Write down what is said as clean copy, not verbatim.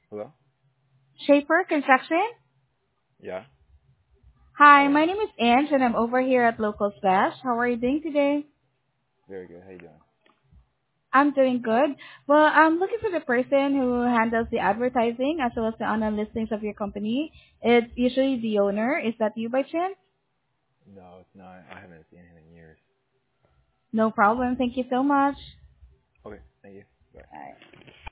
Hello? Shaper Construction? Yeah? Hi, Hello? my name is Ange and I'm over here at Local Splash. How are you doing today? Very good. How you doing? I'm doing good. Well, I'm looking for the person who handles the advertising as well as the online listings of your company. It's usually the owner. Is that you by chance? No, it's not. I haven't seen him in years. No problem. Thank you so much. Okay, thank you. Bye. Bye.